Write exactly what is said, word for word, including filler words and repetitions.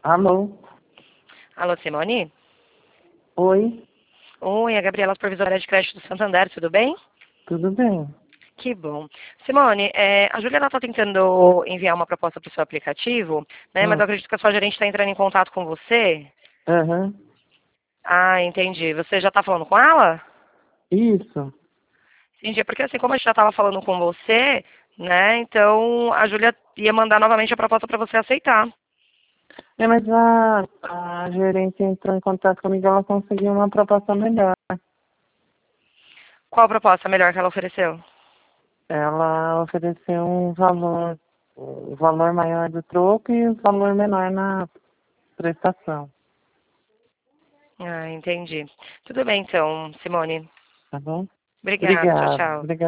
Alô? Alô, Simone? Oi? Oi, é a Gabriela, supervisora de crédito do Santander, tudo bem? Tudo bem? Que bom. Simone, é, a Juliana está tentando enviar uma proposta para o seu aplicativo, né? Mas Hum. eu acredito que a sua gerente está entrando em contato com você. Aham. Ah, entendi. Você já está falando com ela? Isso. Entendi, porque assim, como a gente já estava falando com você, né? Então a Júlia ia mandar novamente a proposta para você aceitar. É, mas a, a gerente entrou em contato comigo, ela conseguiu uma proposta melhor. Qual a proposta melhor que ela ofereceu? Ela ofereceu um valor, o valor maior do troco e o valor menor na prestação. Ah, entendi. Tudo bem então, Simone. Tá bom? Obrigada, tchau, Obrigado. tchau. Obrigado.